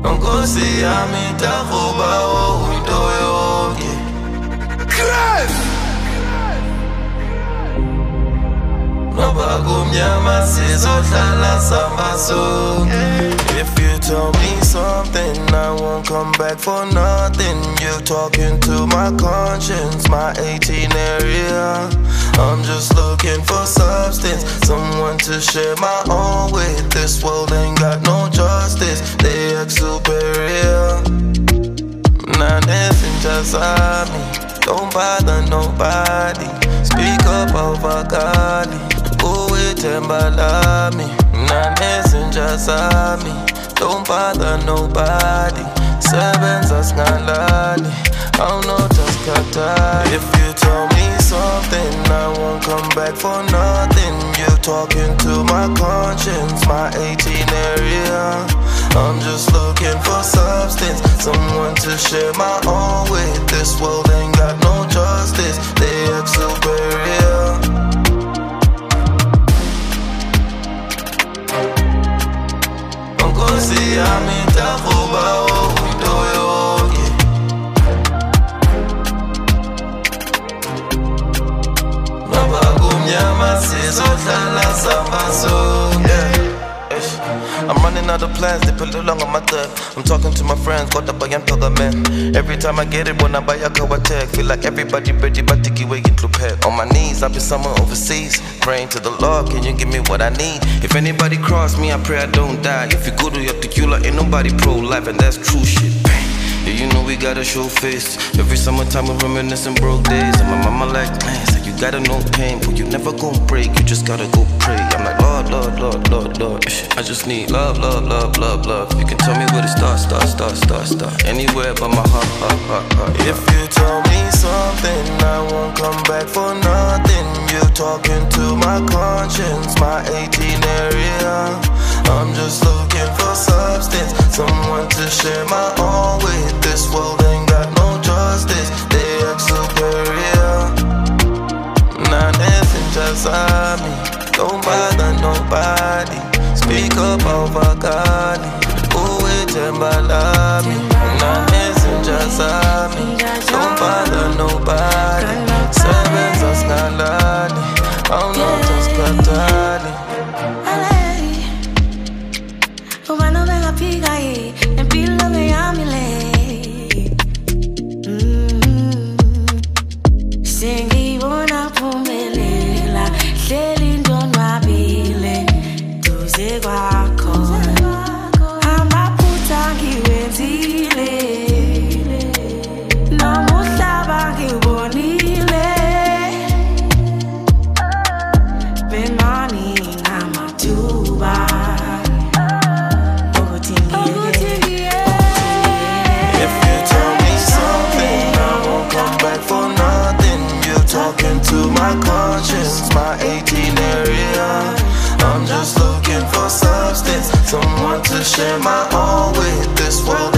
Nkosi yami takuba into yonke. Noba kumnyama sizohlala samba sonke. If you tell me something, I won't come back for nothing. You're talking to my conscience, my 18 area. I'm just looking for substance, someone to share my own with. This world ain't got no justice, they act superior. Nothing just on me, don't bother nobody. Speak up over Gali, go with Timbalami. Nothing just on me, don't bother nobody. Sebenza singalali, awunotaskhathali. If you tell me something, I won't come back for nothing. You're talking to my conscience, my 18 area. I'm just looking for substance, someone to share my own with. This world ain't got no justice, they act superior. Nkosi yami takuba into yonke. Noba kumnyama sizohlala samba sonke. I'm running out of plans, they put along on my thug. I'm talking to my friends, got up again for the man. Every time I get it, when I buy a car tech, feel like everybody ready, but to give away into pet. On my knees, I've been somewhere overseas, praying to the Lord, can you give me what I need? If anybody cross me, I pray I don't die. If you go to your tequila, ain't nobody pro-life, and that's true shit. Yeah, you know we gotta show face. Every summertime we're reminiscing broke days. And my mama like, man, so you gotta know pain, but you never gon' break, you just gotta go pray. I'm like, Lord, Lord, Lord, Lord, Lord. I just need love, love, love, love, love. You can tell me where to start. Anywhere but my heart. If you tell me something, I won't come back for nothing. You're talking to my conscience, my 18 area. I'm just looking for substance, someone to share my own with. This world ain't got no justice, they act superior. Nothing just on me, don't bother nobody. Speak up over Gali, go with Timbalami. Nothing just on me, don't bother nobody. Sebenza singalali, awunotaskhathali. Ubano venga piga en pilo que yamile. Singi bona phumelela, hleli ndonwabile, duze kwakho. Amaphutha ngiwenzile, nomhlaba ngiwubonile. Bemani ngamathuba. Talking to my conscience, my 18 area. I'm just looking for substance, someone to share my own with. This world